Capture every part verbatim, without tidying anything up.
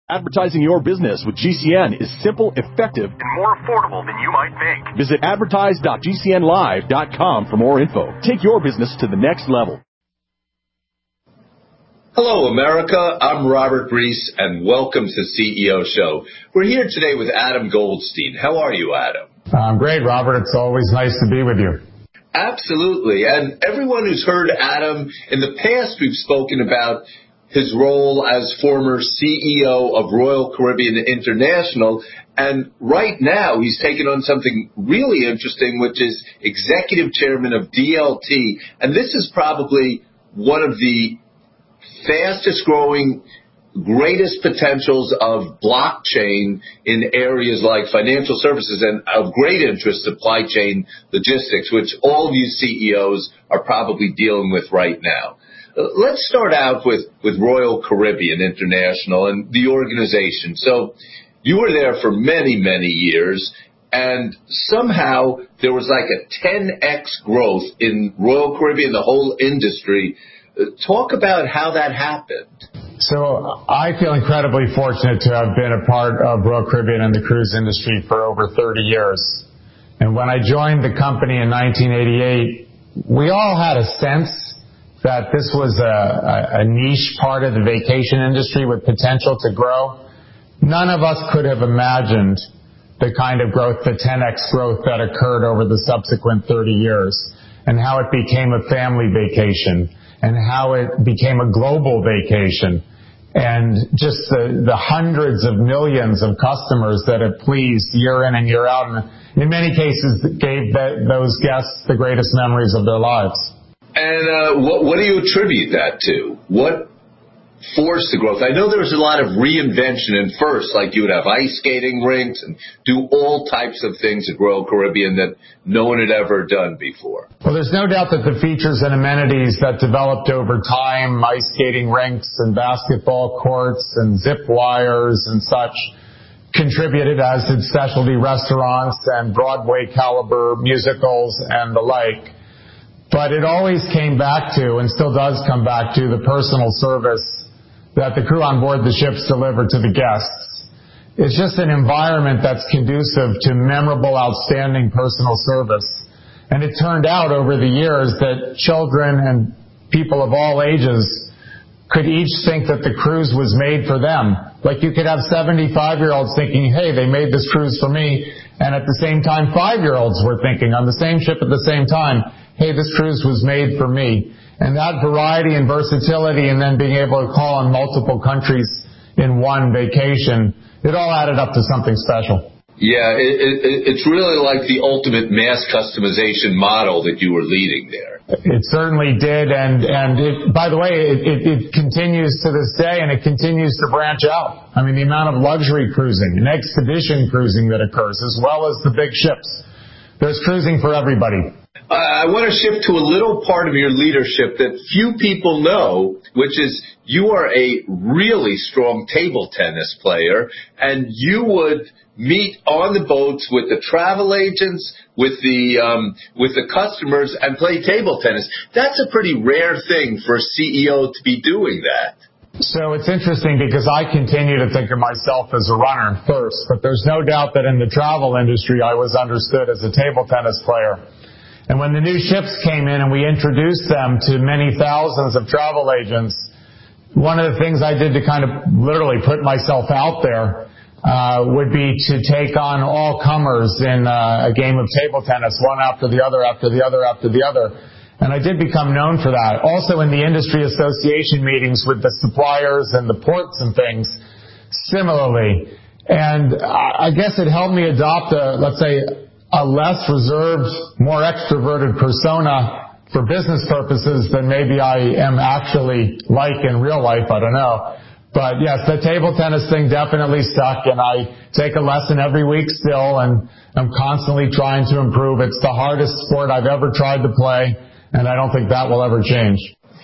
Advertising your business with G C N is simple, effective, and more affordable than you might think. Visit advertise dot g c n live dot com for more info. Take your business to the next level. Hello, America. I'm Robert Reese, and welcome to C E O Show. We're here today with Adam Goldstein. How are you, Adam? I'm great, Robert. It's always nice to be with you. Absolutely. And everyone who's heard Adam, in the past we've spoken about his role as former C E O of Royal Caribbean International, and right now he's taken on something really interesting, which is executive chairman of D L T, and this is probably one of the fastest growing, greatest potentials of blockchain in areas like financial services and of great interest, supply chain logistics, which all of you C E Os are probably dealing with right now. Let's start out with, with Royal Caribbean International and the organization. So you were there for many, many years, and somehow there was like a ten X growth in Royal Caribbean, the whole industry. Talk about how that happened. So I feel incredibly fortunate to have been a part of Royal Caribbean and the cruise industry for over thirty years. And when I joined the company in nineteen eighty-eight, we all had a sense that this was a, a, a niche part of the vacation industry with potential to grow. None of us could have imagined the kind of growth, the ten X growth that occurred over the subsequent thirty years, and how it became a family vacation, and how it became a global vacation, and just the, the hundreds of millions of customers that it pleased year in and year out, and in many cases gave that, those guests the greatest memories of their lives. And uh, what, what do you attribute that to? What forced the growth? I know there was a lot of reinvention in first, like you would have ice skating rinks and do all types of things at Royal Caribbean that no one had ever done before. Well, there's no doubt that the features and amenities that developed over time, ice skating rinks and basketball courts and zip wires and such, contributed, as did specialty restaurants and Broadway caliber musicals and the like. But it always came back to, and still does come back to, the personal service that the crew on board the ships deliver to the guests. It's just an environment that's conducive to memorable, outstanding personal service. And it turned out over the years that children and people of all ages could each think that the cruise was made for them. Like you could have seventy-five-year-olds thinking, hey, they made this cruise for me. And at the same time, five-year-olds were thinking on the same ship at the same time, hey, this cruise was made for me. And that variety and versatility, and then being able to call on multiple countries in one vacation, it all added up to something special. Yeah, it, it, it's really like the ultimate mass customization model that you were leading there. It certainly did, and and it, by the way, it, it, it continues to this day, and it continues to branch out. I mean, the amount of luxury cruising and expedition cruising that occurs, as well as the big ships. There's cruising for everybody. Uh, I want to shift to a little part of your leadership that few people know, which is you are a really strong table tennis player, and you would meet on the boats with the travel agents, with the um, with the customers, and play table tennis. That's a pretty rare thing for a C E O to be doing that. So it's interesting because I continue to think of myself as a runner first, but there's no doubt that in the travel industry I was understood as a table tennis player. And when the new ships came in and we introduced them to many thousands of travel agents, one of the things I did to kind of literally put myself out there uh, would be to take on all comers in uh, a game of table tennis, one after the other, after the other, after the other. And I did become known for that. Also in the industry association meetings with the suppliers and the ports and things, similarly. And I guess it helped me adopt a, let's say, a less reserved, more extroverted persona for business purposes than maybe I am actually like in real life. I don't know. But yes, the table tennis thing definitely stuck, and I take a lesson every week still, and I'm constantly trying to improve. It's the hardest sport I've ever tried to play, and I don't think that will ever change.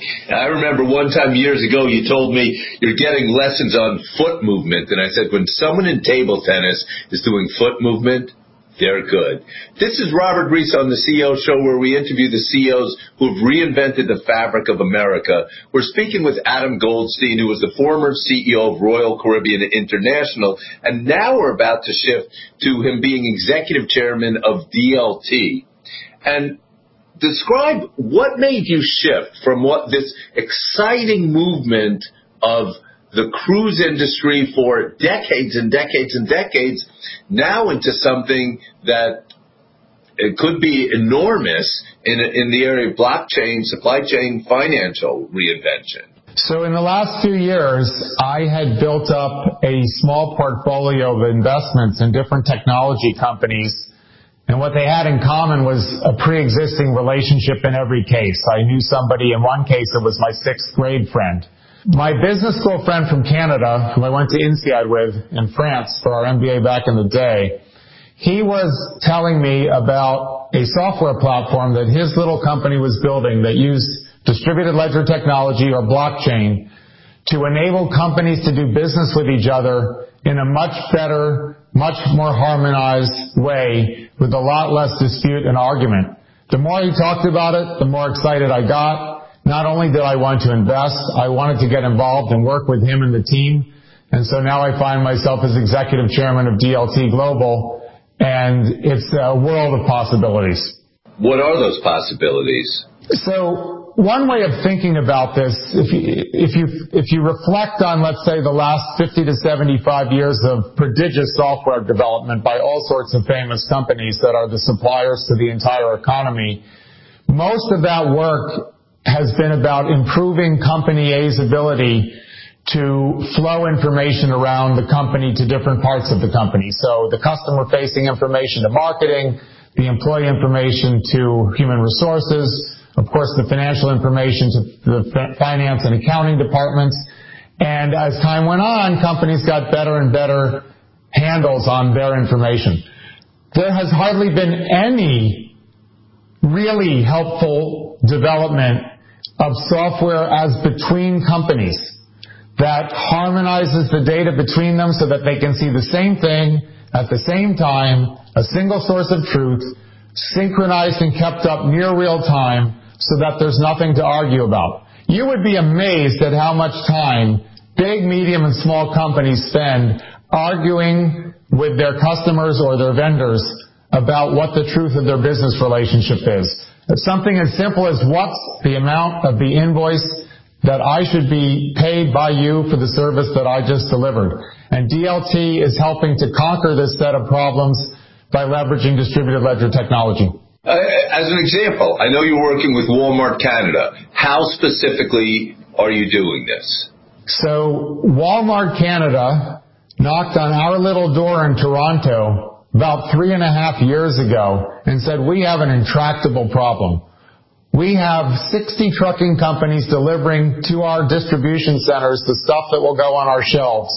I remember one time years ago you told me you're getting lessons on foot movement, and I said when someone in table tennis is doing foot movement, They're good. This is Robert Reese on the C E O Show, where we interview the C E Os who have reinvented the fabric of America. We're speaking with Adam Goldstein, who was the former C E O of Royal Caribbean International, and now we're about to shift to him being executive chairman of D L T. And describe what made you shift from what this exciting movement of the cruise industry for decades and decades and decades now into something that it could be enormous in, in the area of blockchain, supply chain, financial reinvention. So in the last few years, I had built up a small portfolio of investments in different technology companies, and what they had in common was a pre-existing relationship in every case. I knew somebody, in one case it was my sixth grade friend. My business school friend from Canada, who I went to INSEAD with in France for our M B A back in the day, he was telling me about a software platform that his little company was building that used distributed ledger technology or blockchain to enable companies to do business with each other in a much better, much more harmonized way with a lot less dispute and argument. The more he talked about it, the more excited I got. Not only did I want to invest, I wanted to get involved and work with him and the team. And so now I find myself as executive chairman of D L T Global, and it's a world of possibilities. What are those possibilities? So one way of thinking about this, if you, if you, if you reflect on, let's say, the last fifty to seventy-five years of prodigious software development by all sorts of famous companies that are the suppliers to the entire economy, most of that work has been about improving company A's ability to flow information around the company to different parts of the company. So the customer-facing information to marketing, the employee information to human resources, of course the financial information to the finance and accounting departments. And as time went on, companies got better and better handles on their information. There has hardly been any really helpful development of software as between companies that harmonizes the data between them so that they can see the same thing at the same time, a single source of truth, synchronized and kept up near real time so that there's nothing to argue about. You would be amazed at how much time big, medium, and small companies spend arguing with their customers or their vendors about what the truth of their business relationship is. Something as simple as what's the amount of the invoice that I should be paid by you for the service that I just delivered. And D L T is helping to conquer this set of problems by leveraging distributed ledger technology. Uh, as an example, I know you're working with Walmart Canada. How specifically are you doing this? So Walmart Canada knocked on our little door in Toronto about three and a half years ago and said, we have an intractable problem. We have sixty trucking companies delivering to our distribution centers the stuff that will go on our shelves.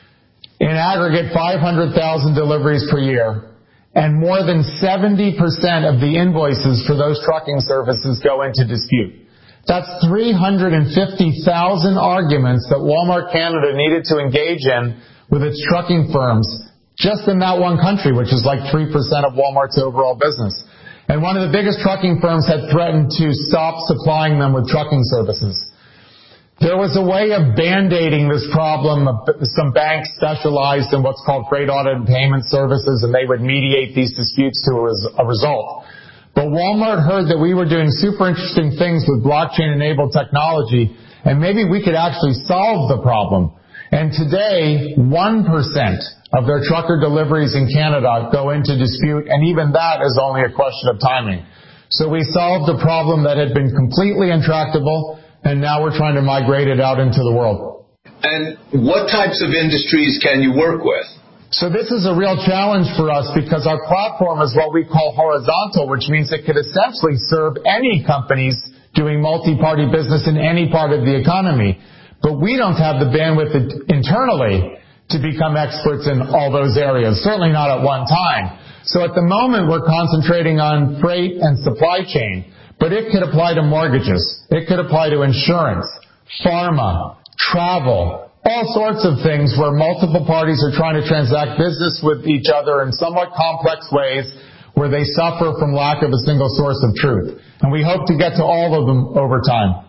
In aggregate, five hundred thousand deliveries per year. And more than seventy percent of the invoices for those trucking services go into dispute. That's three hundred fifty thousand arguments that Walmart Canada needed to engage in with its trucking firms just in that one country, which is like three percent of Walmart's overall business. And one of the biggest trucking firms had threatened to stop supplying them with trucking services. There was a way of band-aiding this problem. Some banks specialized in what's called freight audit and payment services, and they would mediate these disputes to a result. But Walmart heard that we were doing super interesting things with blockchain-enabled technology, and maybe we could actually solve the problem. And today, one percent of their trucker deliveries in Canada go into dispute, and even that is only a question of timing. So we solved a problem that had been completely intractable, and now we're trying to migrate it out into the world. And what types of industries can you work with? So this is a real challenge for us because our platform is what we call horizontal, which means it could essentially serve any companies doing multi-party business in any part of the economy. But we don't have the bandwidth internally to become experts in all those areas, certainly not at one time. So at the moment, we're concentrating on freight and supply chain, but it could apply to mortgages. It could apply to insurance, pharma, travel, all sorts of things where multiple parties are trying to transact business with each other in somewhat complex ways where they suffer from lack of a single source of truth. And we hope to get to all of them over time.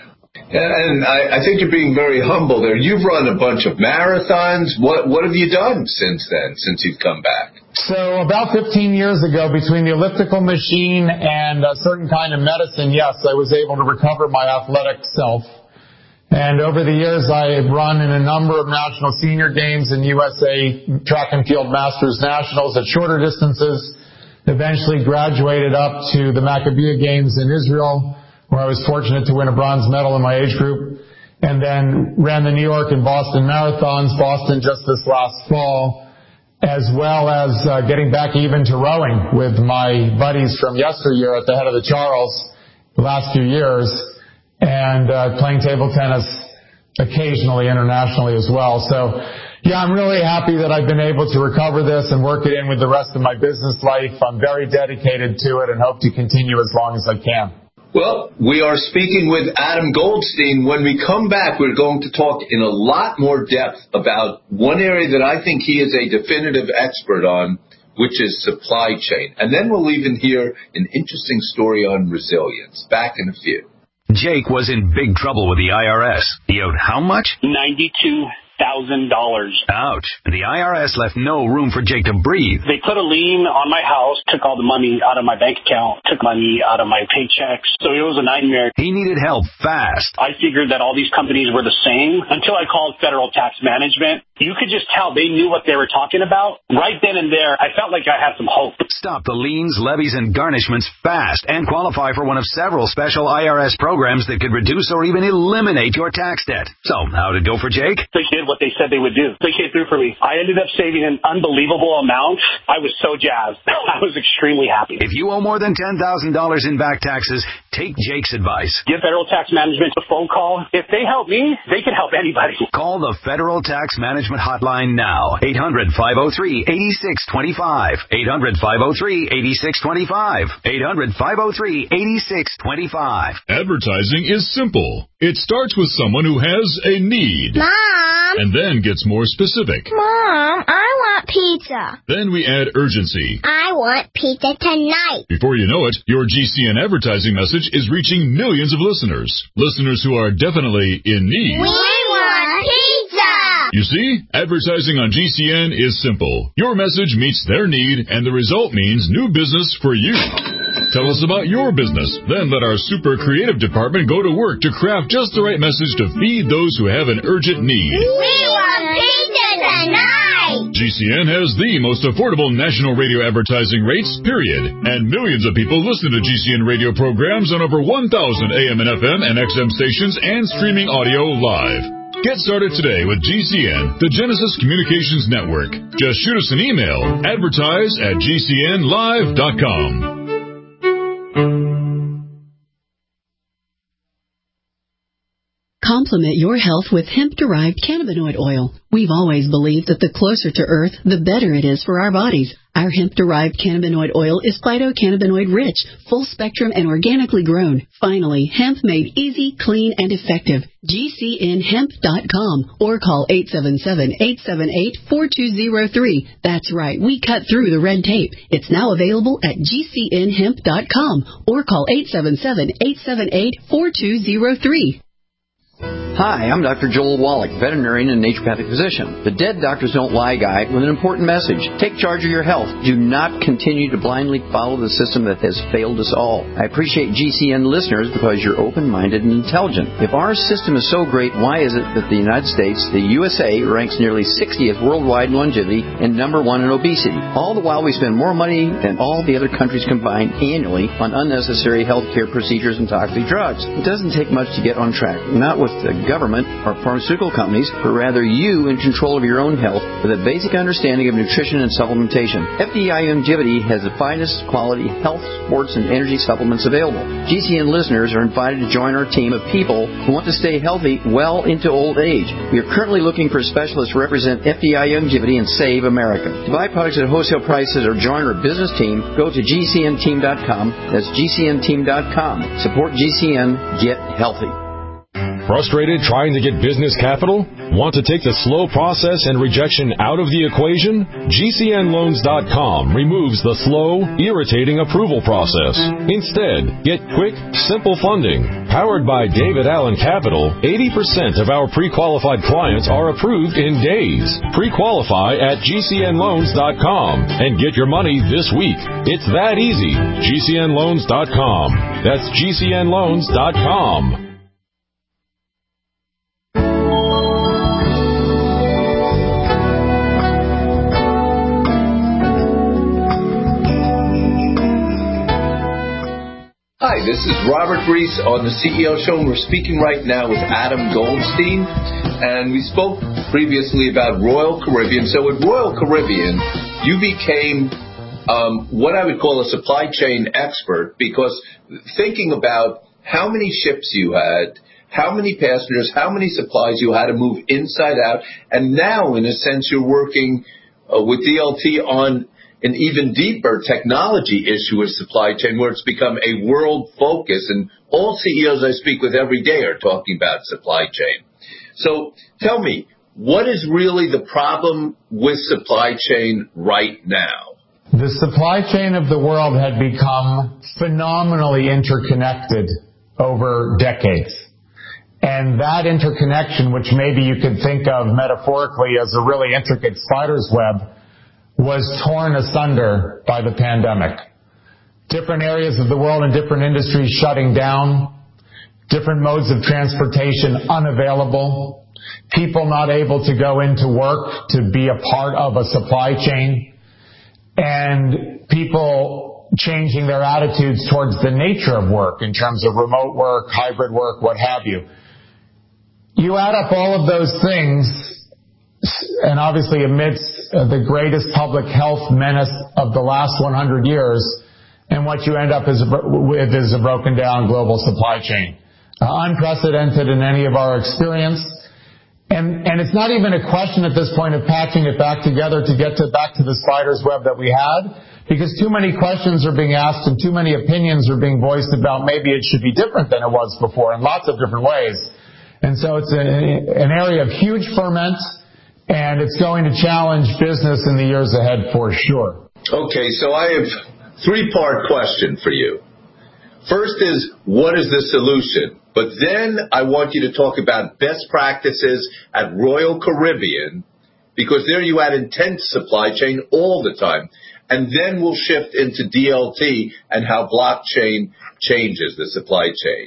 And I, I think you're being very humble there. You've run a bunch of marathons. What what have you done since then, since you've come back? So about fifteen years ago, between the elliptical machine and a certain kind of medicine, yes, I was able to recover my athletic self. And over the years, I have run in a number of national senior games and U S A track and field masters nationals at shorter distances. Eventually graduated up to the Maccabiah Games in Israel, where I was fortunate to win a bronze medal in my age group, and then ran the New York and Boston marathons, Boston just this last fall, as well as uh, getting back even to rowing with my buddies from yesteryear at the head of the Charles the last few years, and uh, playing table tennis occasionally internationally as well. So, yeah, I'm really happy that I've been able to recover this and work it in with the rest of my business life. I'm very dedicated to it and hope to continue as long as I can. Well, we are speaking with Adam Goldstein. When we come back, we're going to talk in a lot more depth about one area that I think he is a definitive expert on, which is supply chain. And then we'll even hear an interesting story on resilience. Back in a few. Jake was in big trouble with the I R S. He owed how much? ninety-two thousand dollars. Ouch. The I R S left no room for Jake to breathe. They put a lien on my house, took all the money out of my bank account, took money out of my paychecks. So it was a nightmare. He needed help fast. I figured that all these companies were the same until I called Federal Tax Management. You could just tell they knew what they were talking about. Right then and there, I felt like I had some hope. Stop the liens, levies, and garnishments fast and qualify for one of several special I R S programs that could reduce or even eliminate your tax debt. So, how'd it go for Jake? They did what they said they would do. They came through for me. I ended up saving an unbelievable amount. I was so jazzed. I was extremely happy. If you owe more than ten thousand dollars in back taxes, take Jake's advice. Give Federal Tax Management a phone call. If they help me, they can help anybody. Call the Federal Tax Management Hotline now. eight hundred, five oh three, eight six two five. eight hundred, five oh three, eight six two five. eight hundred, five oh three, eight six two five. Advertising is simple. It starts with someone who has a need. Mom! And then gets more specific. Mom, I want pizza. Then we add urgency. I want pizza tonight. Before you know it, your G C N advertising message is reaching millions of listeners. Listeners who are definitely in need. We want pizza! You see, advertising on G C N is simple. Your message meets their need, and the result means new business for you. Tell us about your business. Then let our super creative department go to work to craft just the right message to feed those who have an urgent need. We want pizza tonight! G C N has the most affordable national radio advertising rates, period. And millions of people listen to G C N radio programs on over one thousand A M and F M and X M stations and streaming audio live. Get started today with G C N, the Genesis Communications Network. Just shoot us an email, advertise at G C N live dot com. Complement your health with hemp-derived cannabinoid oil. We've always believed that the closer to Earth, the better it is for our bodies. Our hemp-derived cannabinoid oil is phytocannabinoid rich, full spectrum, and organically grown. Finally, hemp made easy, clean, and effective. G C N hemp dot com or call eight seven seven, eight seven eight, four two zero three. That's right, we cut through the red tape. It's now available at G C N hemp dot com or call eight seven seven, eight seven eight, four two zero three. Hi, I'm Doctor Joel Wallach, veterinarian and naturopathic physician. The Dead Doctors Don't Lie guy with an important message. Take charge of your health. Do not continue to blindly follow the system that has failed us all. I appreciate G C N listeners because you're open-minded and intelligent. If our system is so great, why is it that the United States, the U S A, ranks nearly sixtieth worldwide in longevity and number one in obesity? All the while we spend more money than all the other countries combined annually on unnecessary health care procedures and toxic drugs. It doesn't take much to get on track. Not with the government or pharmaceutical companies, but rather you in control of your own health with a basic understanding of nutrition and supplementation. F D I Longevity has the finest quality health, sports, and energy supplements available. G C N listeners are invited to join our team of people who want to stay healthy well into old age. We are currently looking for specialists to represent F D I Longevity and Save America. To buy products at wholesale prices or join our business team, go to G C N team dot com. That's G C N team dot com. Support G C N. Get healthy. Frustrated trying to get business capital? Want to take the slow process and rejection out of the equation? G C N loans dot com removes the slow, irritating approval process. Instead, get quick, simple funding. Powered by David Allen Capital, eighty percent of our pre-qualified clients are approved in days. Pre-qualify at G C N loans dot com and get your money this week. It's that easy. G C N loans dot com. That's G C N loans dot com. Hi, this is Robert Reese on the C E O Show, and we're speaking right now with Adam Goldstein. And we spoke previously about Royal Caribbean. So with Royal Caribbean, you became um, what I would call a supply chain expert, because thinking about how many ships you had, how many passengers, how many supplies you had to move inside out, and now, in a sense, you're working uh, with D L T on an even deeper technology issue with supply chain, where it's become a world focus, and all C E Os I speak with every day are talking about supply chain. So tell me, what is really the problem with supply chain right now? The supply chain of the world had become phenomenally interconnected over decades. And that interconnection, which maybe you could think of metaphorically as a really intricate spider's web, was torn asunder by the pandemic. Different areas of the world and different industries shutting down, different modes of transportation unavailable, people not able to go into work to be a part of a supply chain, and people changing their attitudes towards the nature of work in terms of remote work, hybrid work, what have you. You add up all of those things, and obviously amidst the greatest public health menace of the last one hundred years, and what you end up is with is a broken down global supply chain. Uh, unprecedented in any of our experience. And, and it's not even a question at this point of patching it back together to get to back to the spider's web that we had, because too many questions are being asked and too many opinions are being voiced about maybe it should be different than it was before in lots of different ways. And so it's a, an area of huge ferment, and it's going to challenge business in the years ahead for sure. Okay, so I have a three-part question for you. First is, what is the solution? But then I want you to talk about best practices at Royal Caribbean, because there you had intense supply chain all the time. And then we'll shift into D L T and how blockchain changes the supply chain.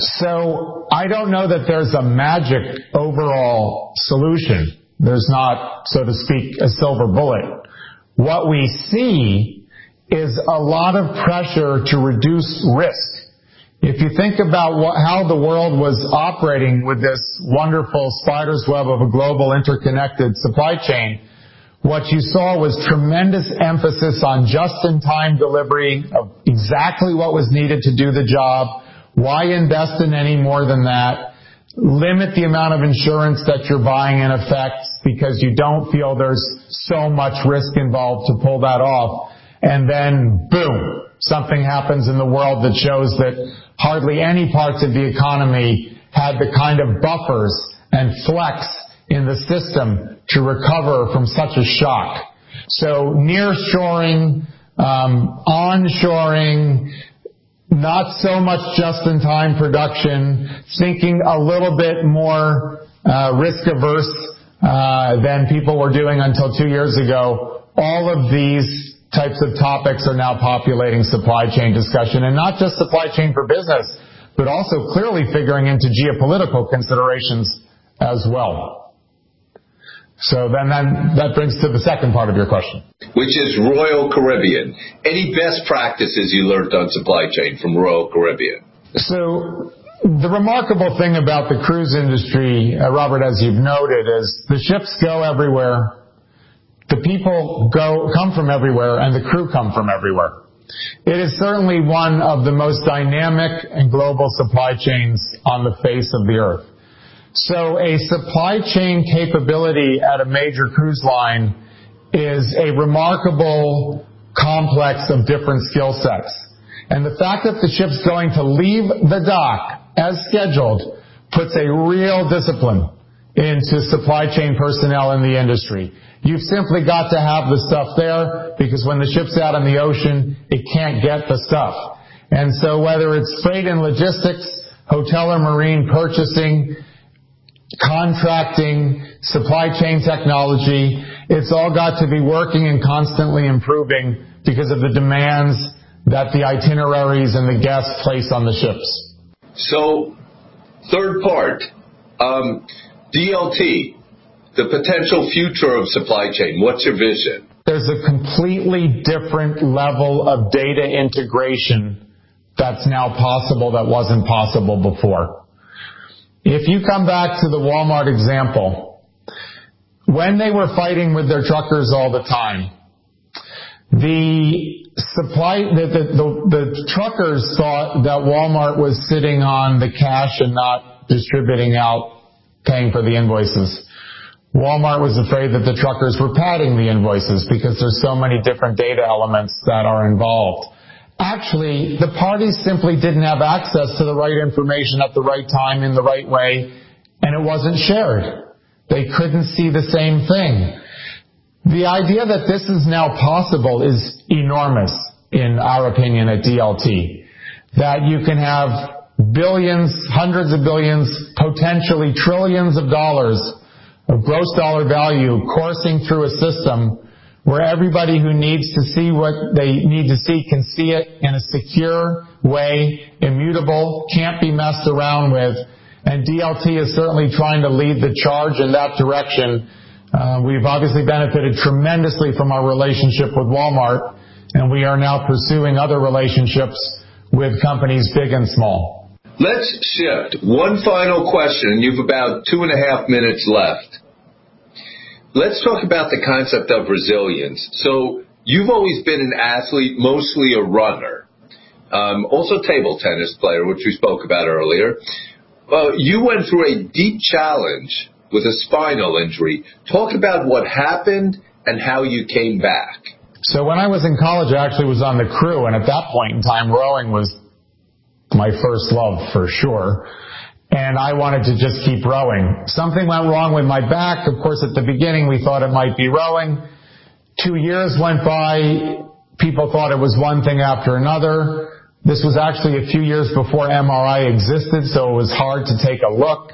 So I don't know that there's a magic overall solution. There's not, so to speak, a silver bullet. What we see is a lot of pressure to reduce risk. If you think about what, how the world was operating with this wonderful spider's web of a global interconnected supply chain, what you saw was tremendous emphasis on just-in-time delivery of exactly what was needed to do the job. Why invest in any more than that? Limit the amount of insurance that you're buying in effect, because you don't feel there's so much risk involved to pull that off. And then, boom, something happens in the world that shows that hardly any parts of the economy had the kind of buffers and flex in the system to recover from such a shock. So nearshoring, um, onshoring, not so much just-in-time production, thinking a little bit more uh, risk-averse uh, than people were doing until two years ago. All of these types of topics are now populating supply chain discussion, and not just supply chain for business, but also clearly figuring into geopolitical considerations as well. So then that, that brings to the second part of your question, which is Royal Caribbean. Any best practices you learned on supply chain from Royal Caribbean? So the remarkable thing about the cruise industry, uh, Robert, as you've noted, is the ships go everywhere, the people go come from everywhere, and the crew come from everywhere. It is certainly one of the most dynamic and global supply chains on the face of the earth. So a supply chain capability at a major cruise line is a remarkable complex of different skill sets. And the fact that the ship's going to leave the dock as scheduled puts a real discipline into supply chain personnel in the industry. You've simply got to have the stuff there, because when the ship's out in the ocean, it can't get the stuff. And so whether it's freight and logistics, hotel or marine purchasing, contracting, supply chain technology, it's all got to be working and constantly improving because of the demands that the itineraries and the guests place on the ships. So, third part, um, D L T, the potential future of supply chain. What's your vision? There's a completely different level of data integration that's now possible that wasn't possible before. If you come back to the Walmart example, when they were fighting with their truckers all the time, the supply, the, the, the, the truckers thought that Walmart was sitting on the cash and not distributing out, paying for the invoices. Walmart was afraid that the truckers were padding the invoices because there's so many different data elements that are involved. Actually, the parties simply didn't have access to the right information at the right time in the right way, and it wasn't shared. They couldn't see the same thing. The idea that this is now possible is enormous, in our opinion, at D L T. That you can have billions, hundreds of billions, potentially trillions of dollars of gross dollar value coursing through a system where everybody who needs to see what they need to see can see it in a secure way, immutable, can't be messed around with. And D L T is certainly trying to lead the charge in that direction. Uh, we've obviously benefited tremendously from our relationship with Walmart, and we are now pursuing other relationships with companies big and small. Let's shift. One final question, and you've about two and a half minutes left. Let's talk about the concept of resilience. So you've always been an athlete, mostly a runner, um, also table tennis player, which we spoke about earlier. Uh, you went through a deep challenge with a spinal injury. Talk about what happened and how you came back. So when I was in college, I actually was on the crew, and at that point in time, rowing was my first love for sure. And I wanted to just keep rowing. Something went wrong with my back. Of course, at the beginning, we thought it might be rowing. Two years went by. People thought it was one thing after another. This was actually a few years before M R I existed, so it was hard to take a look.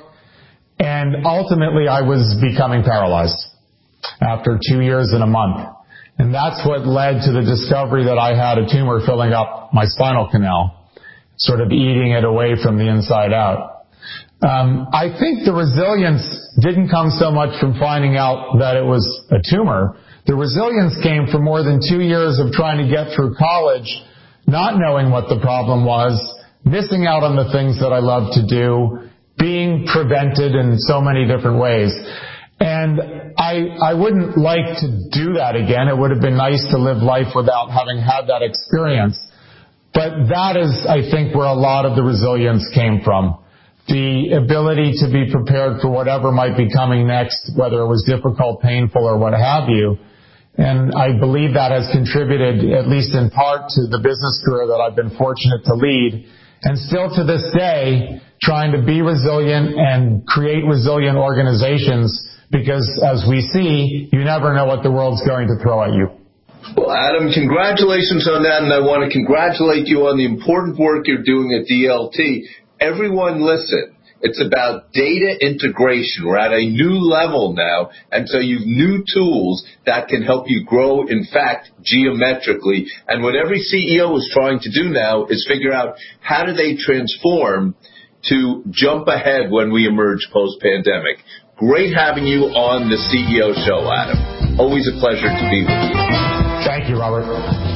And ultimately, I was becoming paralyzed after two years and a month. And that's what led to the discovery that I had a tumor filling up my spinal canal, sort of eating it away from the inside out. Um, I think the resilience didn't come so much from finding out that it was a tumor. The resilience came from more than two years of trying to get through college, not knowing what the problem was, missing out on the things that I love to do, being prevented in so many different ways. And I, I wouldn't like to do that again. It would have been nice to live life without having had that experience. But that is, I think, where a lot of the resilience came from. The ability to be prepared for whatever might be coming next, whether it was difficult, painful, or what have you. And I believe that has contributed, at least in part, to the business career that I've been fortunate to lead. And still to this day, trying to be resilient and create resilient organizations, because as we see, you never know what the world's going to throw at you. Well, Adam, congratulations on that, and I want to congratulate you on the important work you're doing at D L T. Everyone listen. It's about data integration. We're at a new level now, and so you've new tools that can help you grow, in fact, geometrically. And what every C E O is trying to do now is figure out how do they transform to jump ahead when we emerge post-pandemic. Great having you on the C E O show, Adam. Always a pleasure to be with you. Thank you, Robert.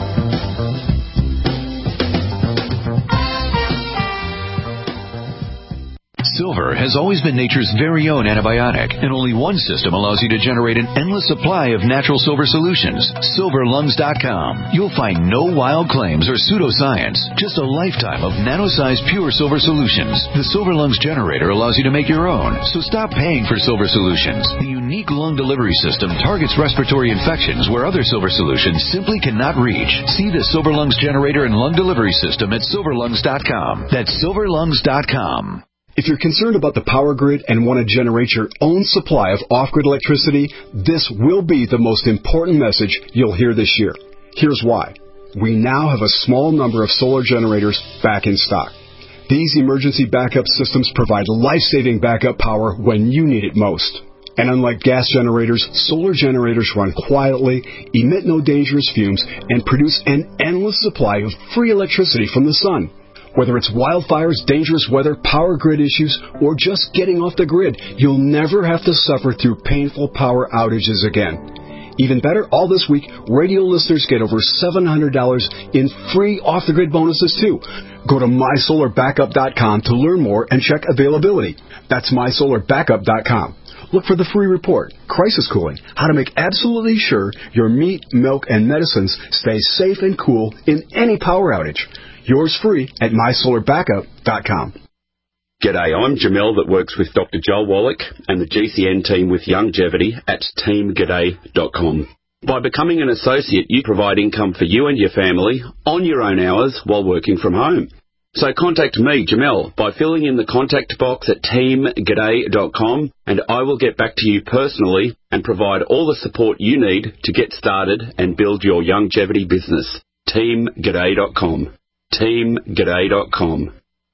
Silver has always been nature's very own antibiotic, and only one system allows you to generate an endless supply of natural silver solutions. silver lungs dot com. You'll find no wild claims or pseudoscience, just a lifetime of nano-sized pure silver solutions. The Silver Lungs generator allows you to make your own, so stop paying for silver solutions. The unique lung delivery system targets respiratory infections where other silver solutions simply cannot reach. See the Silver Lungs generator and lung delivery system at silver lungs dot com. That's silver lungs dot com. If you're concerned about the power grid and want to generate your own supply of off-grid electricity, this will be the most important message you'll hear this year. Here's why. We now have a small number of solar generators back in stock. These emergency backup systems provide life-saving backup power when you need it most. And unlike gas generators, solar generators run quietly, emit no dangerous fumes, and produce an endless supply of free electricity from the sun. Whether it's wildfires, dangerous weather, power grid issues, or just getting off the grid, you'll never have to suffer through painful power outages again. Even better, all this week, radio listeners get over seven hundred dollars in free off-the-grid bonuses, too. Go to my solar backup dot com to learn more and check availability. That's my solar backup dot com. Look for the free report, Crisis Cooling, how to make absolutely sure your meat, milk, and medicines stay safe and cool in any power outage. Yours free at my solar backup dot com. G'day, I'm Jamel that works with Doctor Joel Wallach and the G C N team with Longevity at team g'day dot com. By becoming an associate, you provide income for you and your family on your own hours while working from home. So contact me, Jamel, by filling in the contact box at team g'day dot com, and I will get back to you personally and provide all the support you need to get started and build your longevity business. team g'day dot com. team g'day dot com.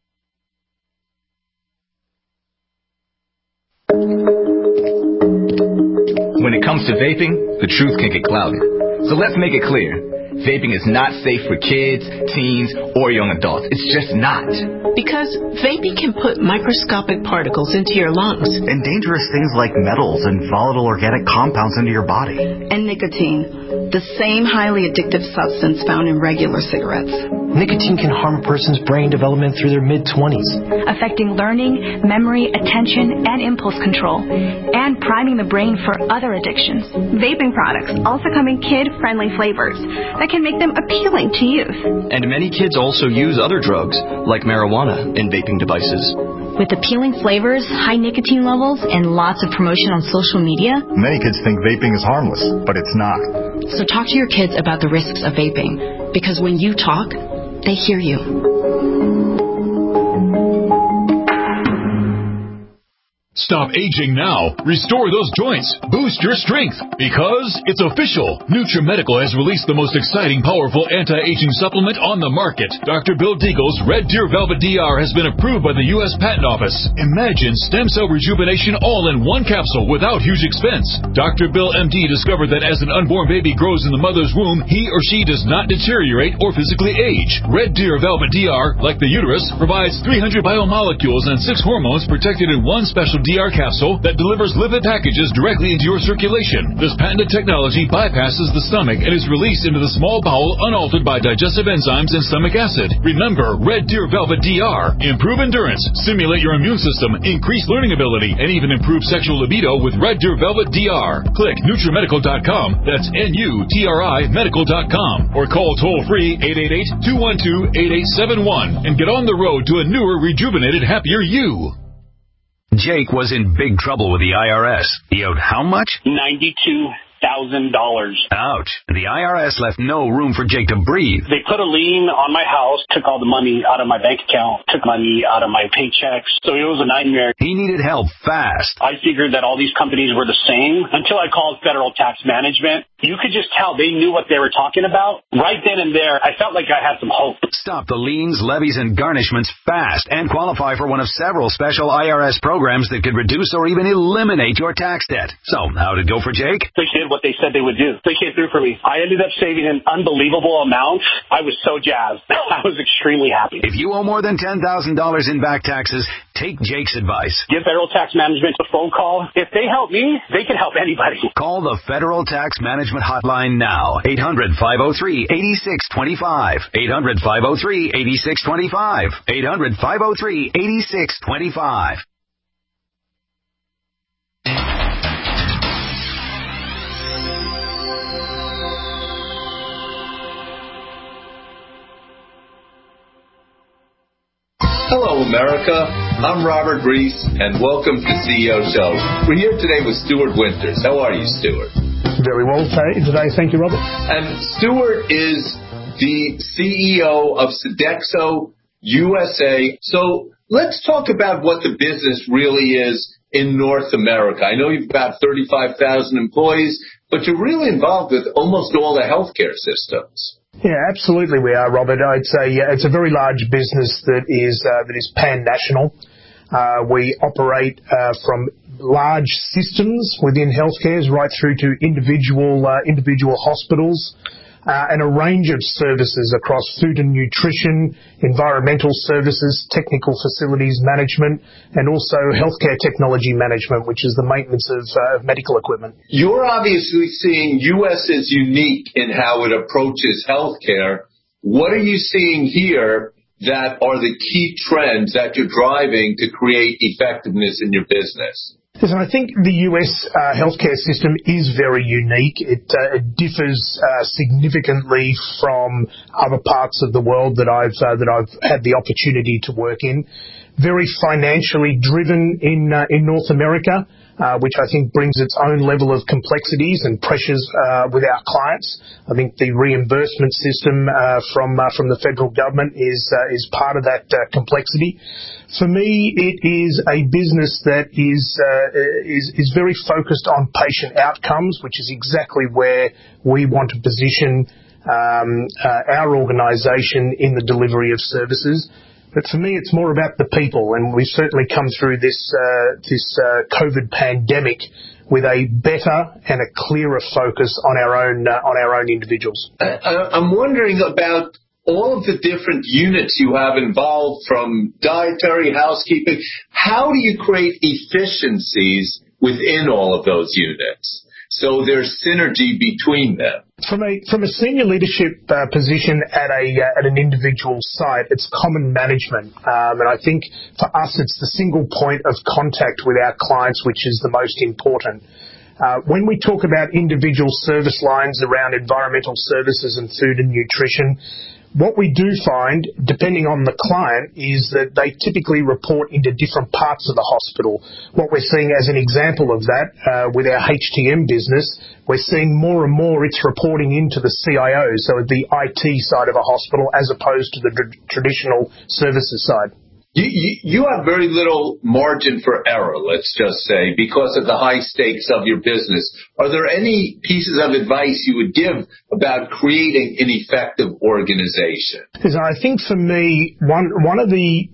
When it comes to vaping, the truth can get clouded. So let's make it clear. Vaping is not safe for kids, teens, or young adults. It's just not. Because vaping can put microscopic particles into your lungs. And dangerous things like metals and volatile organic compounds into your body. And nicotine, the same highly addictive substance found in regular cigarettes. Nicotine can harm a person's brain development through their mid-twenties. Affecting learning, memory, attention, and impulse control. And priming the brain for other addictions. Vaping products also come in kid-friendly flavors that can make them appealing to youth. And many kids also use other drugs, like marijuana, in vaping devices. With appealing flavors, high nicotine levels, and lots of promotion on social media, many kids think vaping is harmless, but it's not. So talk to your kids about the risks of vaping, because when you talk, they hear you. Stop aging now. Restore those joints. Boost your strength. Because it's official. NutriMedical has released the most exciting, powerful anti-aging supplement on the market. Doctor Bill Deagle's Red Deer Velvet D R has been approved by the U S Patent Office. Imagine stem cell rejuvenation all in one capsule without huge expense. Doctor Bill M D discovered that as an unborn baby grows in the mother's womb, he or she does not deteriorate or physically age. Red Deer Velvet D R, like the uterus, provides three hundred biomolecules and six hormones protected in one special D R capsule that delivers lipid packages directly into your circulation. This patented technology bypasses the stomach and is released into the small bowel unaltered by digestive enzymes and stomach acid. Remember, Red Deer Velvet D R. Improve endurance, stimulate your immune system, increase learning ability, and even improve sexual libido with Red Deer Velvet D R. Click NutriMedical dot com, that's N U T R I medical dot com, or call toll-free eight eight eight, two one two, eight eight seven one and get on the road to a newer, rejuvenated, happier you. Jake was in big trouble with the I R S. He owed how much? ninety-two thousand dollars. Ouch. The I R S left no room for Jake to breathe. They put a lien on my house, took all the money out of my bank account, took money out of my paychecks. So it was a nightmare. He needed help fast. I figured that all these companies were the same until I called Federal Tax Management. You could just tell they knew what they were talking about. Right then and there, I felt like I had some hope. Stop the liens, levies, and garnishments fast and qualify for one of several special I R S programs that could reduce or even eliminate your tax debt. So, how'd it go for Jake? They did what they said they would do. They came through for me. I ended up saving an unbelievable amount. I was so jazzed. I was extremely happy. If you owe more than ten thousand dollars in back taxes, take Jake's advice. Give Federal Tax Management a phone call. If they help me, they can help anybody. Call the Federal Tax Management Hotline now. eight hundred, five oh three, eight six two five. eight hundred, five oh three, eight six two five. eight hundred, five oh three, eight six two five. Hello, America. I'm Robert Reese, and welcome to the C E O Show. We're here today with Stuart Winters. How are you, Stuart? Very well today. Thank you, Robert. And Stuart is the C E O of Sodexo U S A. So let's talk about what the business really is in North America. I know you've got thirty-five thousand employees, but you're really involved with almost all the healthcare systems. Yeah, absolutely we are, Robert. I'd say uh, it's a very large business that is uh, that is pan-national. Uh, we operate uh, from large systems within healthcare right through to individual uh, individual hospitals. Uh, and a range of services across food and nutrition, environmental services, technical facilities management, and also healthcare technology management, which is the maintenance of uh, medical equipment. You're obviously seeing U S is unique in how it approaches healthcare. What are you seeing here that are the key trends that you're driving to create effectiveness in your business? Listen, I think the U S uh, healthcare system is very unique. It, uh, it differs uh, significantly from other parts of the world that I've uh, that I've had the opportunity to work in. Very financially driven in uh, in North America, uh, which I think brings its own level of complexities and pressures uh, with our clients. I think the reimbursement system uh, from uh, from the federal government is uh, is part of that uh, complexity. For me, it is a business that is, uh, is is very focused on patient outcomes, which is exactly where we want to position um, uh, our organisation in the delivery of services. But for me, it's more about the people, and we've certainly come through this uh, this uh, COVID pandemic with a better and a clearer focus on our own uh, on our own individuals. I, I'm wondering about all of the different units you have involved, from dietary, housekeeping. How do you create efficiencies within all of those units so there's synergy between them? From a from a senior leadership uh, position at a uh, at an individual site, it's common management, um, and I think for us it's the single point of contact with our clients which is the most important. Uh, when we talk about individual service lines around environmental services and food and nutrition, what we do find, depending on the client, is that they typically report into different parts of the hospital. What we're seeing as an example of that uh, with our H T M business, we're seeing more and more it's reporting into the C I O, so the I T side of a hospital, as opposed to the tr- traditional services side. You, you, you have very little margin for error, let's just say, because of the high stakes of your business. Are there any pieces of advice you would give about creating an effective organization? Because I think for me, one one of the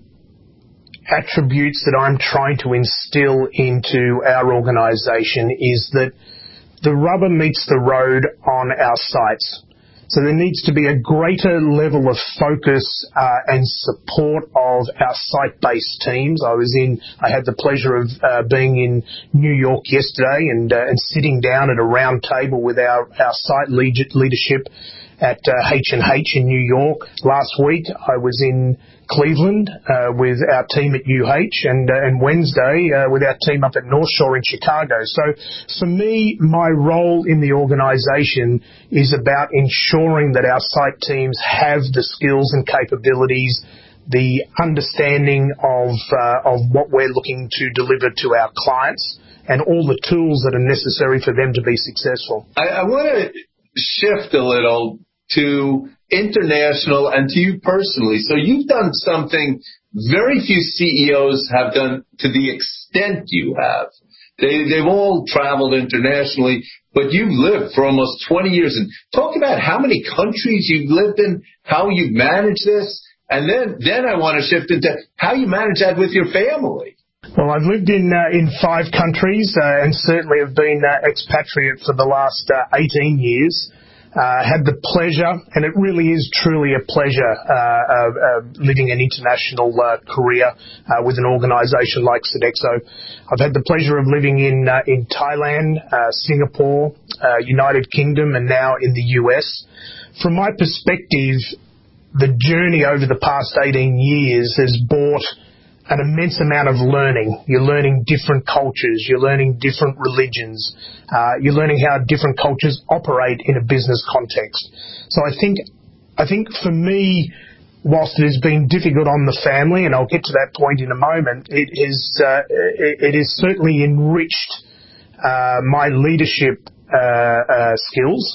attributes that I'm trying to instill into our organisation is that the rubber meets the road on our sites. So there needs to be a greater level of focus uh, and support of our site-based teams. I was in, I had the pleasure of uh, being in New York yesterday and uh, and sitting down at a round table with our, our site leadership at uh, H and H in New York. Last week I was in Cleveland uh, with our team at U H, and uh, and Wednesday uh, with our team up at North Shore in Chicago. So for me, my role in the organisation is about ensuring that our site teams have the skills and capabilities, the understanding of uh, of what we're looking to deliver to our clients, and all the tools that are necessary for them to be successful. I, I want to shift a little to international and to you personally. So you've done something very few C E Os have done to the extent you have. They, they've all traveled internationally, but you've lived for almost twenty years. And talk about how many countries you've lived in, how you manage this, and then, then I want to shift into how you manage that with your family. Well, I've lived in uh, in five countries uh, and certainly have been uh, expatriate for the last uh, eighteen years. Uh, had the pleasure, and it really is truly a pleasure, uh, of, of living an international uh, career uh, with an organisation like Sodexo. I've had the pleasure of living in uh, in Thailand, uh, Singapore, uh, United Kingdom, and now in the U S. From my perspective, the journey over the past eighteen years has brought an immense amount of learning. You're learning different cultures. You're learning different religions. Uh, you're learning how different cultures operate in a business context. So I think, I think for me, whilst it has been difficult on the family, and I'll get to that point in a moment, it is, uh, it, it has certainly enriched uh, my leadership uh, uh, skills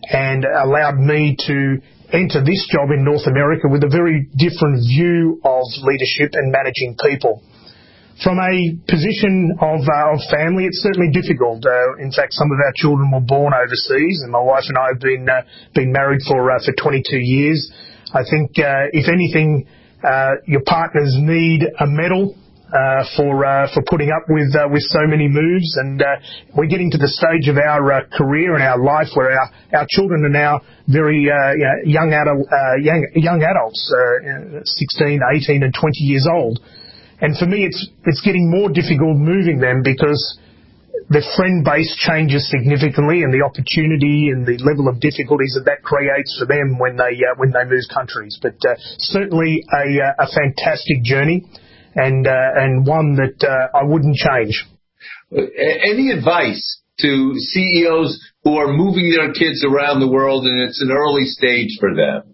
and allowed me to enter this job in North America with a very different view of leadership and managing people. From a position of, uh, of family, it's certainly difficult. Uh, in fact, some of our children were born overseas, and my wife and I have been uh, been married for uh, for twenty-two years. I think, uh, if anything, uh, your partners need a medal uh, for uh, for putting up with uh, with so many moves, and uh, we're getting to the stage of our uh, career and our life where our, our children are now very uh, you know, young adult uh, young young adults, uh, sixteen, eighteen, and twenty years old. And for me, it's it's getting more difficult moving them because the friend base changes significantly, and the opportunity and the level of difficulties that that creates for them when they uh, when they move countries. But uh, certainly a uh, a fantastic journey, and uh, and one that uh, I wouldn't change. Any advice to C E Os who are moving their kids around the world and it's an early stage for them?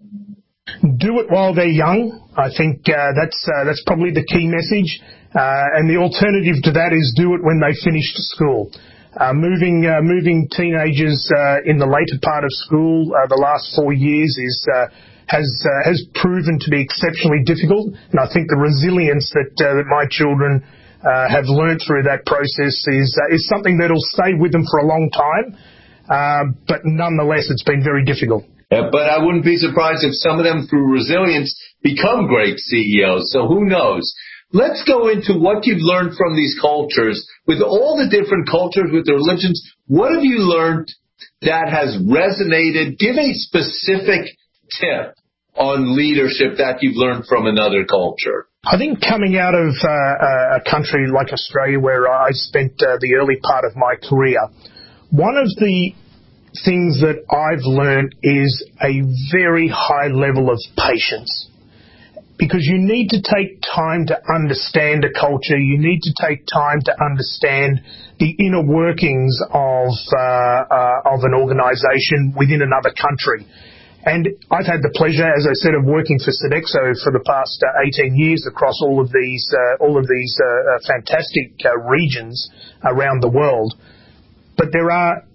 Do it while they're young. I think uh, that's uh, that's probably the key message. Uh, and the alternative to that is do it when they finished school. Uh, moving uh, moving teenagers uh, in the later part of school, uh, the last four years is uh, has uh, has proven to be exceptionally difficult. And I think the resilience that uh, that my children uh, have learned through that process is uh, is something that'll stay with them for a long time. Uh, but nonetheless, it's been very difficult. Uh, but I wouldn't be surprised if some of them, through resilience, become great C E Os. So who knows? Let's go into what you've learned from these cultures. With all the different cultures, with the religions, what have you learned that has resonated? Give a specific tip on leadership that you've learned from another culture. I think coming out of uh, a country like Australia, where I spent uh, the early part of my career, one of the things that I've learned is a very high level of patience, because you need to take time to understand a culture. You need to take time to understand the inner workings of uh, uh, of an organisation within another country. And I've had the pleasure, as I said, of working for Sodexo for the past uh, eighteen years across all of these uh, all of these uh, uh, fantastic uh, regions around the world. But there are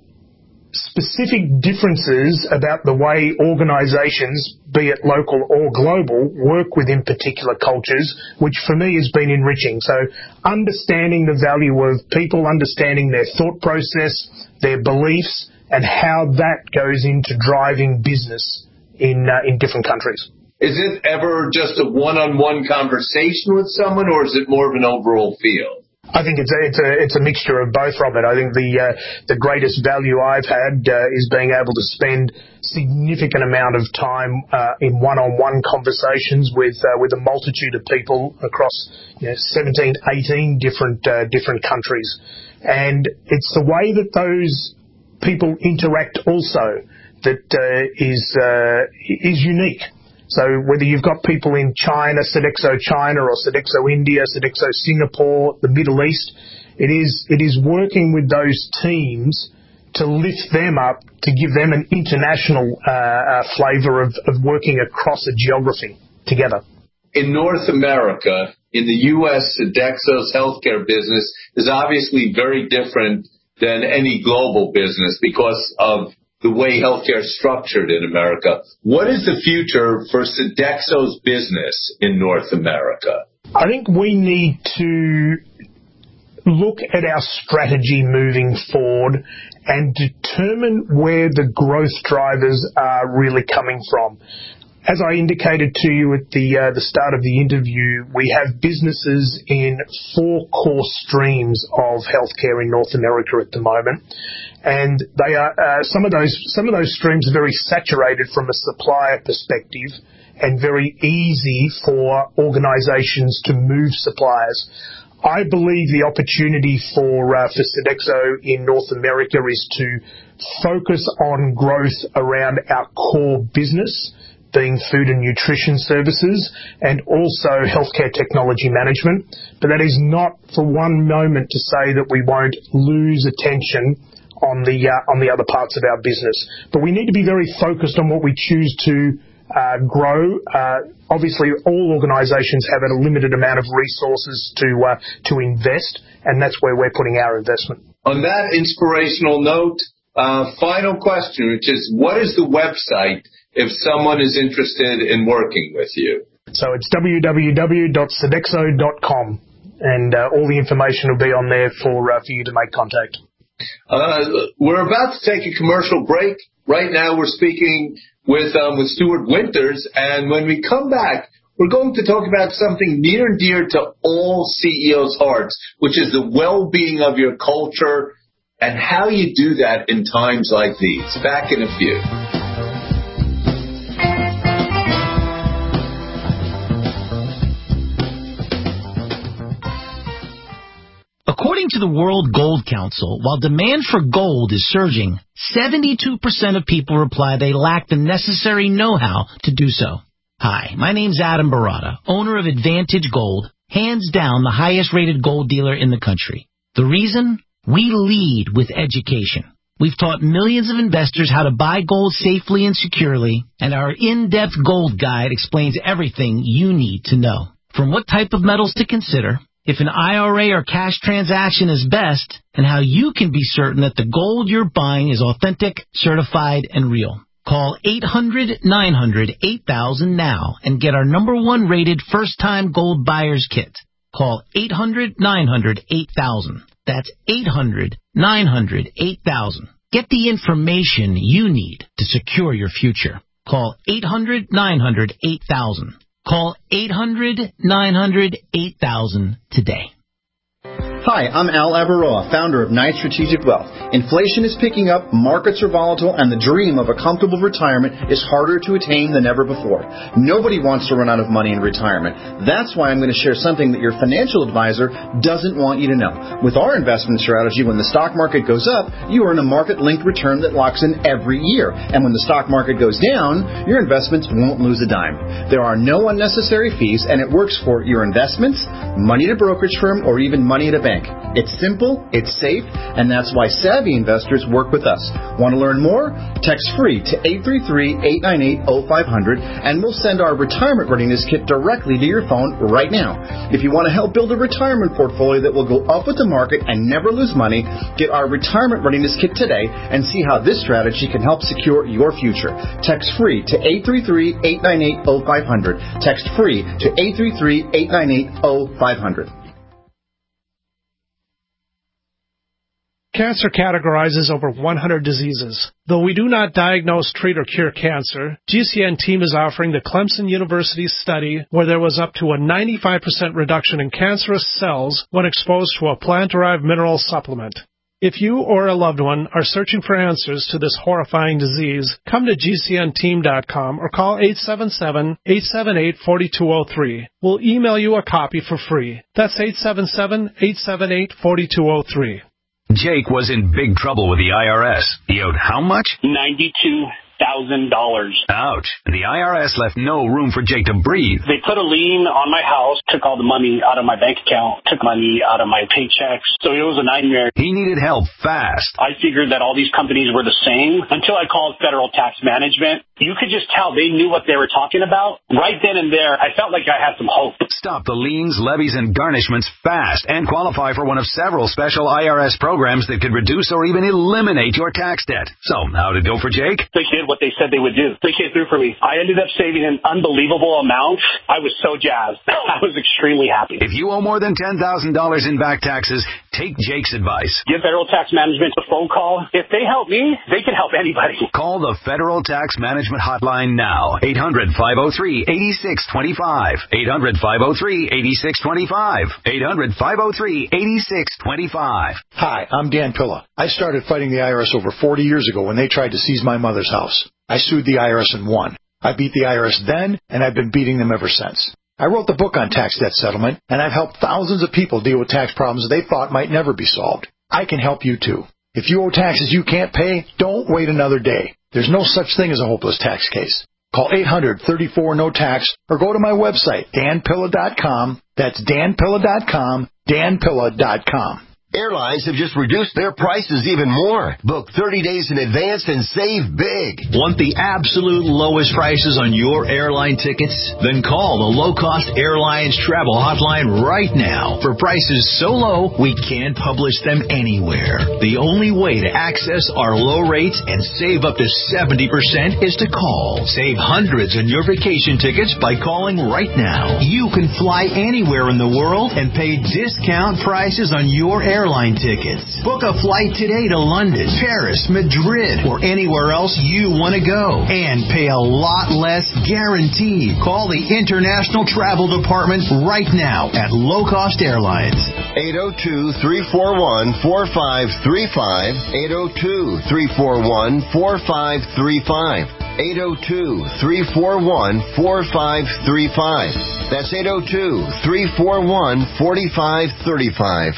specific differences about the way organisations, be it local or global, work within particular cultures, which for me has been enriching. So understanding the value of people, understanding their thought process, their beliefs, and how that goes into driving business in uh, in different countries. Is it ever just a one-on-one conversation with someone, or is it more of an overall feel? I think it's a, it's a, it's a mixture of both, Robert. I think the, uh, the greatest value I've had, uh, is being able to spend significant amount of time, uh, in one-on-one conversations with, uh, with a multitude of people across, you know, seventeen, eighteen different, uh, different countries. And it's the way that those people interact also that, uh, is, uh, is unique. So whether you've got people in China, Sodexo China, or Sodexo India, Sodexo Singapore, the Middle East, it is it is working with those teams to lift them up, to give them an international uh, uh, flavour of, of working across a geography together. In North America, in the U S, Sodexo's healthcare business is obviously very different than any global business because of the way healthcare is structured in America. What is the future for Sodexo's business in North America? I think we need to look at our strategy moving forward and determine where the growth drivers are really coming from. As I indicated to you at the uh, the start of the interview, we have businesses in four core streams of healthcare in North America at the moment, and they are uh, some of those some of those streams are very saturated from a supplier perspective, and very easy for organisations to move suppliers. I believe the opportunity for uh, for Sodexo in North America is to focus on growth around our core business, being food and nutrition services, and also healthcare technology management. But that is not for one moment to say that we won't lose attention on the uh, on the other parts of our business. But we need to be very focused on what we choose to uh, grow. Uh, obviously, all organisations have a limited amount of resources to uh, to invest, and that's where we're putting our investment. On that inspirational note, Uh, final question, which is, what is the website if someone is interested in working with you? So it's w w w dot sodexo dot com, and uh, all the information will be on there for, uh, for you to make contact. Uh, we're about to take a commercial break. Right now we're speaking with, um, with Stuart Winters, and when we come back, we're going to talk about something near and dear to all C E Os' hearts, which is the well-being of your culture and how you do that in times like these. Back in a few. According to the World Gold Council, while demand for gold is surging, seventy-two percent of people reply they lack the necessary know-how to do so. Hi, my name's Adam Barata, owner of Advantage Gold, hands down the highest-rated gold dealer in the country. The reason? We lead with education. We've taught millions of investors how to buy gold safely and securely, and our in-depth gold guide explains everything you need to know. From what type of metals to consider, if an I R A or cash transaction is best, and how you can be certain that the gold you're buying is authentic, certified, and real. Call eight hundred nine hundred eight thousand now and get our number one rated first-time gold buyer's kit. Call eight hundred nine hundred eight thousand. That's eight hundred nine hundred eight thousand. Get the information you need to secure your future. Call eight hundred nine hundred eight thousand. Call eight hundred nine hundred eight thousand today. Hi, I'm Al Abaroa, founder of Knight Strategic Wealth. Inflation is picking up, markets are volatile, and the dream of a comfortable retirement is harder to attain than ever before. Nobody wants to run out of money in retirement. That's why I'm going to share something that your financial advisor doesn't want you to know. With our investment strategy, when the stock market goes up, you earn a market-linked return that locks in every year. And when the stock market goes down, your investments won't lose a dime. There are no unnecessary fees, and it works for your investments, money at a brokerage firm, or even money at a bank. It's simple, it's safe, and that's why savvy investors work with us. Want to learn more? Text free to eight three three, eight nine eight, oh five hundred, and we'll send our retirement readiness kit directly to your phone right now. If you want to help build a retirement portfolio that will go up with the market and never lose money, get our retirement readiness kit today and see how this strategy can help secure your future. Text free to eight three three, eight nine eight, oh five hundred. Text free to eight three three, eight nine eight, oh five hundred. Cancer categorizes over one hundred diseases. Though we do not diagnose, treat, or cure cancer, G C N team is offering the Clemson University study where there was up to a ninety-five percent reduction in cancerous cells when exposed to a plant-derived mineral supplement. If you or a loved one are searching for answers to this horrifying disease, come to G C N team dot com or call eight seven seven, eight seven eight, four two zero three. We'll email you a copy for free. That's eight seven seven, eight seven eight, four two zero three. Jake was in big trouble with the I R S. He owed how much? ninety-two thousand dollars. Ouch. The I R S left no room for Jake to breathe. They put a lien on my house, took all the money out of my bank account, took money out of my paychecks. So it was a nightmare. He needed help fast. I figured that all these companies were the same until I called Federal Tax Management. You could just tell they knew what they were talking about. Right then and there, I felt like I had some hope. Stop the liens, levies, and garnishments fast and qualify for one of several special I R S programs that could reduce or even eliminate your tax debt. So, how'd it go for Jake? They did what they said they would do. They came through for me. I ended up saving an unbelievable amount. I was so jazzed. I was extremely happy. If you owe more than ten thousand dollars in back taxes, take Jake's advice. Give Federal Tax Management a phone call. If they help me, they can help anybody. Call the Federal Tax Management Hotline now. eight hundred, five oh three, eight six two five. eight hundred, five oh three, eight six two five. eight hundred, five oh three, eight six two five. Hi, I'm Dan Pilla. I started fighting the I R S over forty years ago when they tried to seize my mother's house. I sued the I R S and won. I beat the I R S then, and I've been beating them ever since. I wrote the book on tax debt settlement, and I've helped thousands of people deal with tax problems they thought might never be solved. I can help you too. If you owe taxes you can't pay, don't wait another day. There's no such thing as a hopeless tax case. Call eight hundred, thirty-four, no tax or go to my website, dan pilla dot com. That's dan pilla dot com, dan pilla dot com. Airlines have just reduced their prices even more. Book thirty days in advance and save big. Want the absolute lowest prices on your airline tickets? Then call the Low Cost Airlines Travel Hotline right now. For prices so low, we can't publish them anywhere. The only way to access our low rates and save up to seventy percent is to call. Save hundreds on your vacation tickets by calling right now. You can fly anywhere in the world and pay discount prices on your airline airline tickets. Book a flight today to London, Paris, Madrid, or anywhere else you want to go. And pay a lot less guaranteed. Call the International Travel Department right now at Low Cost Airlines. eight oh two, three four one, four five three five. eight oh two, three four one, four five three five. eight oh two, three four one, four five three five. That's eight oh two, three four one, four five three five.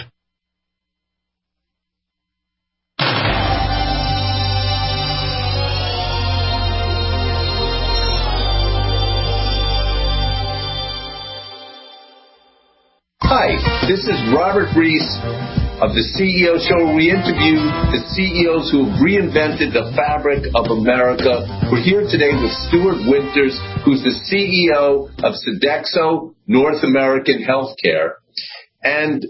Hi, this is Robert Reese of the C E O Show, where we interview the C E Os who have reinvented the fabric of America. We're here today with Stuart Winters, who's the C E O of Sodexo North American Healthcare. And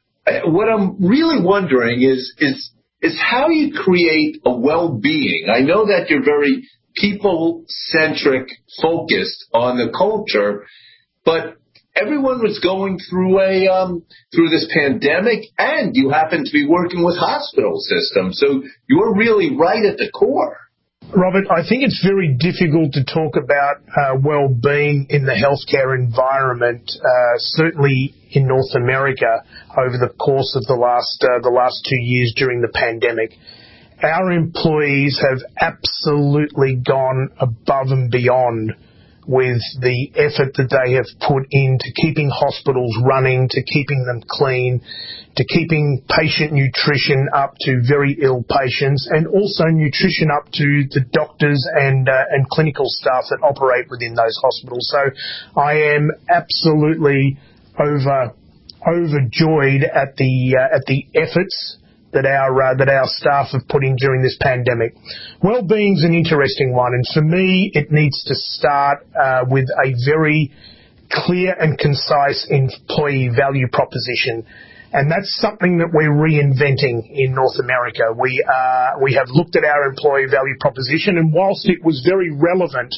what I'm really wondering is, is, is how you create a well-being. I know that you're very people-centric, focused on the culture, but everyone was going through a um, through this pandemic, and you happen to be working with hospital systems, so you're really right at the core. Robert, I think it's very difficult to talk about uh, well-being in the healthcare environment, uh, certainly in North America, over the course of the last uh, the last two years during the pandemic. Our employees have absolutely gone above and beyond with the effort that they have put into keeping hospitals running, to keeping them clean, to keeping patient nutrition up to very ill patients, and also nutrition up to the doctors and uh, and clinical staff that operate within those hospitals. So I am absolutely over overjoyed at the uh, at the efforts that our uh, that our staff have put in during this pandemic. Wellbeing's an interesting one, and for me, it needs to start uh, with a very clear and concise employee value proposition, and that's something that we're reinventing in North America. We uh, we have looked at our employee value proposition, and whilst it was very relevant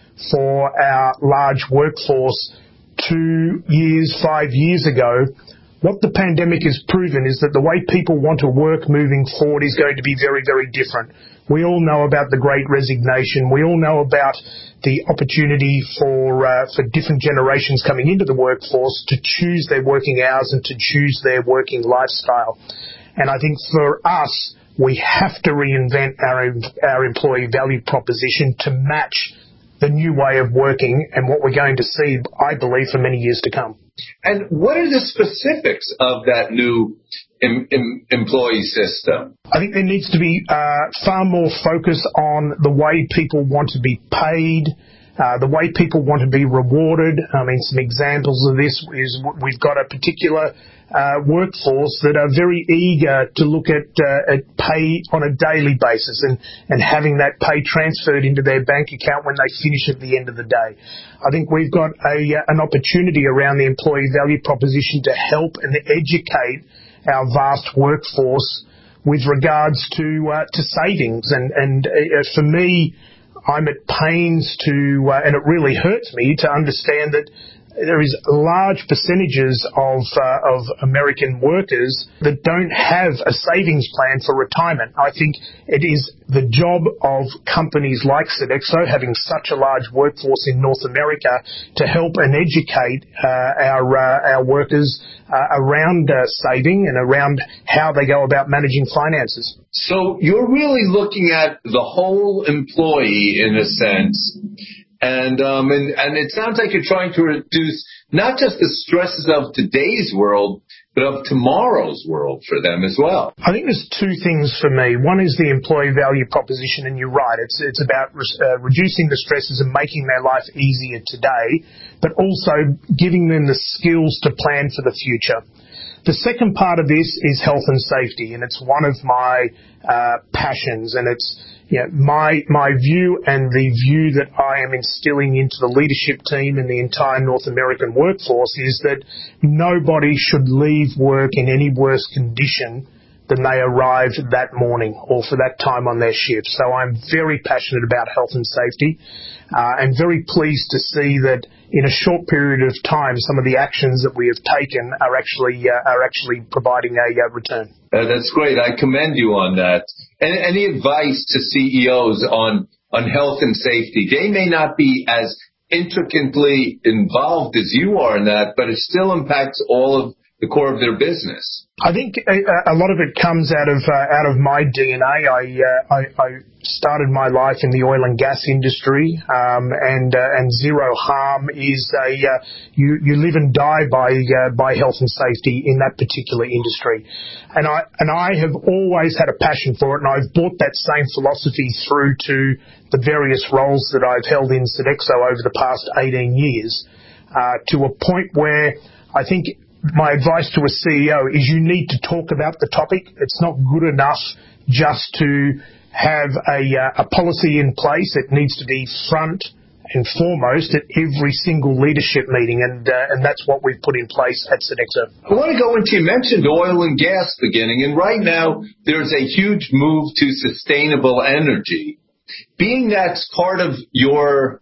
for our large workforce two years, five years ago, what the pandemic has proven is that the way people want to work moving forward is going to be very, very different. We all know about the Great Resignation. We all know about the opportunity for uh, for different generations coming into the workforce to choose their working hours and to choose their working lifestyle. And I think for us, we have to reinvent our our employee value proposition to match the new way of working and what we're going to see, I believe, for many years to come. And what are the specifics of that new em- em- employee system? I think there needs to be uh, far more focus on the way people want to be paid, uh, the way people want to be rewarded. I mean, some examples of this is we've got a particular uh, workforce that are very eager to look at, uh, at pay on a daily basis and, and having that pay transferred into their bank account when they finish at the end of the day. I think we've got a uh, an opportunity around the employee value proposition to help and educate our vast workforce with regards to uh, to savings. And, and uh, for me, I'm at pains to, uh, and it really hurts me to understand that there is large percentages of uh, of American workers that don't have a savings plan for retirement. I think it is the job of companies like Sodexo, having such a large workforce in North America, to help and educate uh, our uh, our workers uh, around uh, saving and around how they go about managing finances. So you're really looking at the whole employee in a sense. And, um, and, and it sounds like you're trying to reduce not just the stresses of today's world, but of tomorrow's world for them as well. I think there's two things for me. One is the employee value proposition, and you're right. It's, it's about uh, reducing the stresses and making their life easier today, but also giving them the skills to plan for the future. The second part of this is health and safety, and it's one of my uh, passions, and it's you know, my my view and the view that I am instilling into the leadership team and the entire North American workforce is that nobody should leave work in any worse condition than they arrived that morning or for that time on their shift. So I'm very passionate about health and safety, uh, and very pleased to see that in a short period of time, some of the actions that we have taken are actually uh, are actually providing a uh, return. Uh, that's great. I commend you on that. And any advice to C E Os on on health and safety? They may not be as intricately involved as you are in that, but it still impacts all of the core of their business. I think a, a lot of it comes out of uh, out of my D N A. I, uh, I I started my life in the oil and gas industry, um, and uh, and zero harm is a uh, you you live and die by uh, by health and safety in that particular industry, and I and I have always had a passion for it, and I've brought that same philosophy through to the various roles that I've held in Sodexo over the past eighteen years, uh, to a point where I think my advice to a C E O is you need to talk about the topic. It's not good enough just to have a, uh, a policy in place. It needs to be front and foremost at every single leadership meeting, and uh, and that's what we've put in place at Sodexo. I want to go into, you mentioned oil and gas beginning, and right now there's a huge move to sustainable energy. Being that's part of your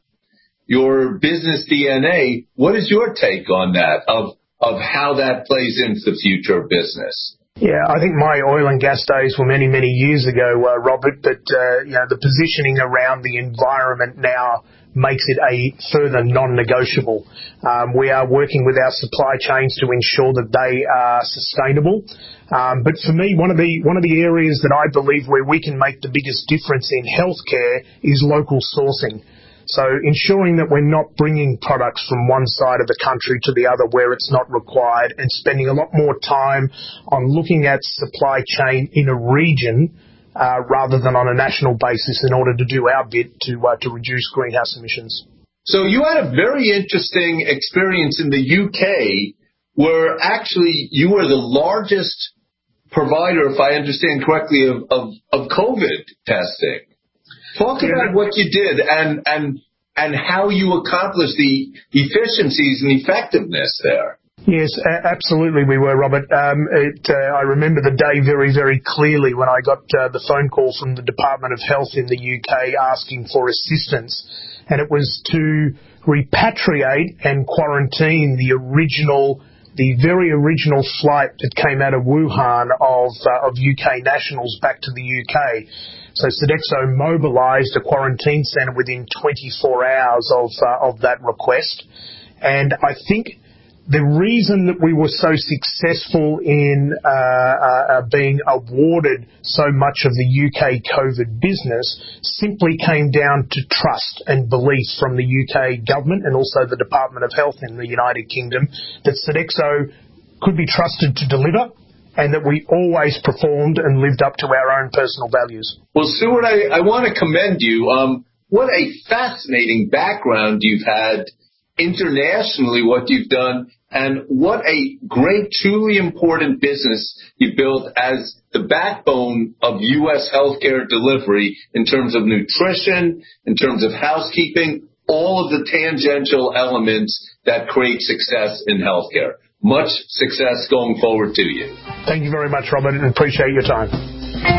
your business D N A, what is your take on that, of of how that plays into the future of business? Yeah, I think my oil and gas days were many, many years ago, uh, Robert, but uh, you know, the positioning around the environment now makes it a further non-negotiable. Um, we are working with our supply chains to ensure that they are sustainable. Um, but for me, one of the one of the areas that I believe where we can make the biggest difference in healthcare is local sourcing. So ensuring that we're not bringing products from one side of the country to the other where it's not required, and spending a lot more time on looking at supply chain in a region uh, rather than on a national basis in order to do our bit to uh, to reduce greenhouse emissions. So you had a very interesting experience in the U K where actually you were the largest provider, if I understand correctly, of, of, of COVID testing. Talk about what you did and, and, and how you accomplished the efficiencies and effectiveness there. Yes, absolutely we were, Robert. Um, it, uh, I remember the day very, very clearly when I got uh, the phone call from the Department of Health in the U K asking for assistance, and it was to repatriate and quarantine the original, the very original flight that came out of Wuhan of, uh, of U K nationals back to the U K. So Sodexo mobilised a quarantine centre within twenty-four hours of uh, of that request, and I think the reason that we were so successful in uh, uh, being awarded so much of the U K COVID business simply came down to trust and belief from the U K government and also the Department of Health in the United Kingdom that Sodexo could be trusted to deliver, and that we always performed and lived up to our own personal values. Well, Stuart, I, I want to commend you. Um, what a fascinating background you've had internationally, what you've done, and what a great, truly important business you built as the backbone of U S healthcare delivery in terms of nutrition, in terms of housekeeping, all of the tangential elements that create success in healthcare. Much success going forward to you. Thank you very much, Robert, and appreciate your time.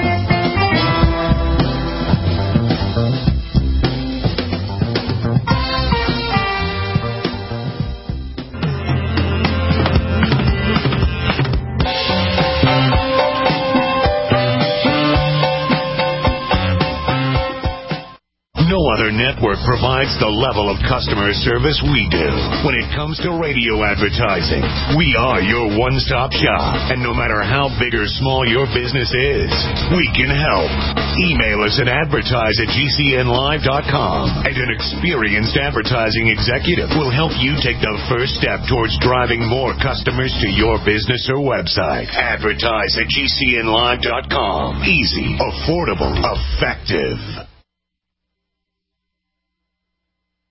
No other network provides the level of customer service we do. When it comes to radio advertising, we are your one-stop shop. And no matter how big or small your business is, we can help. Email us at advertise at G C N live dot com, and an experienced advertising executive will help you take the first step towards driving more customers to your business or website. Advertise at G C N live dot com. Easy, affordable, effective.